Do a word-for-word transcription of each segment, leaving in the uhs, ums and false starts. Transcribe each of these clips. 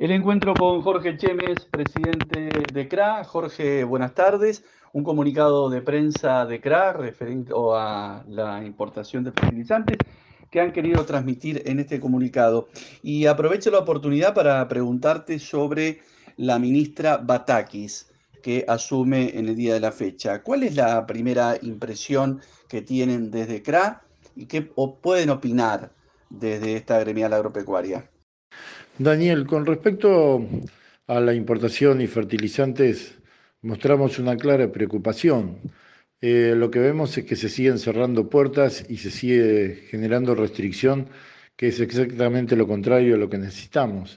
El encuentro con Jorge Chemes, presidente de C R A. Jorge, buenas tardes. Un comunicado de prensa de C R A referente a la importación de fertilizantes que han querido transmitir en este comunicado. Y aprovecho la oportunidad para preguntarte sobre la ministra Batakis, que asume en el día de la fecha. ¿Cuál es la primera impresión que tienen desde C R A y qué pueden opinar desde esta gremial agropecuaria? Daniel, con respecto a la importación y fertilizantes, mostramos una clara preocupación. Eh, lo que vemos es que se siguen cerrando puertas y se sigue generando restricción, que es exactamente lo contrario a lo que necesitamos.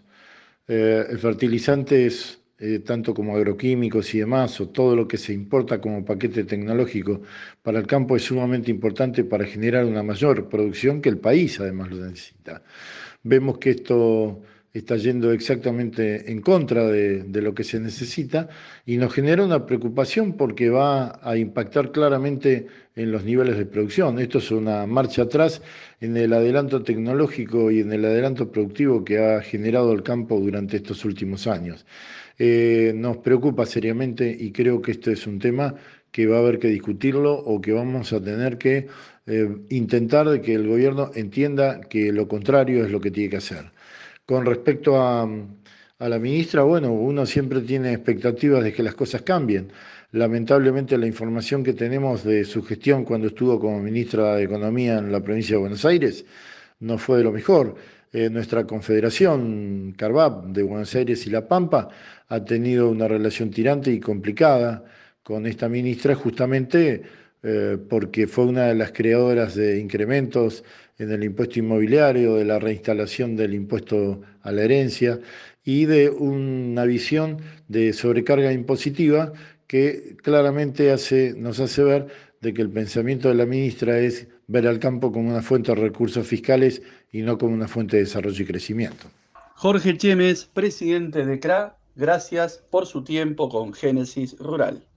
Eh, el fertilizantes, eh, tanto como agroquímicos y demás, o todo lo que se importa como paquete tecnológico para el campo es sumamente importante para generar una mayor producción que el país además lo necesita. Vemos que esto está yendo exactamente en contra de, de lo que se necesita y nos genera una preocupación porque va a impactar claramente en los niveles de producción. Esto es una marcha atrás en el adelanto tecnológico y en el adelanto productivo que ha generado el campo durante estos últimos años. Eh, nos preocupa seriamente y creo que esto es un tema que va a haber que discutirlo o que vamos a tener que eh, intentar de que el gobierno entienda que lo contrario es lo que tiene que hacer. Con respecto a, a la ministra, bueno, uno siempre tiene expectativas de que las cosas cambien. Lamentablemente la información que tenemos de su gestión cuando estuvo como ministra de Economía en la provincia de Buenos Aires no fue de lo mejor. Eh, nuestra confederación, Carvap, de Buenos Aires y La Pampa, ha tenido una relación tirante y complicada con esta ministra justamente eh, porque fue una de las creadoras de incrementos en el impuesto inmobiliario, de la reinstalación del impuesto a la herencia y de una visión de sobrecarga impositiva que claramente hace, nos hace ver de que el pensamiento de la ministra es ver al campo como una fuente de recursos fiscales y no como una fuente de desarrollo y crecimiento. Jorge Chemes, presidente de C R A, gracias por su tiempo con Génesis Rural.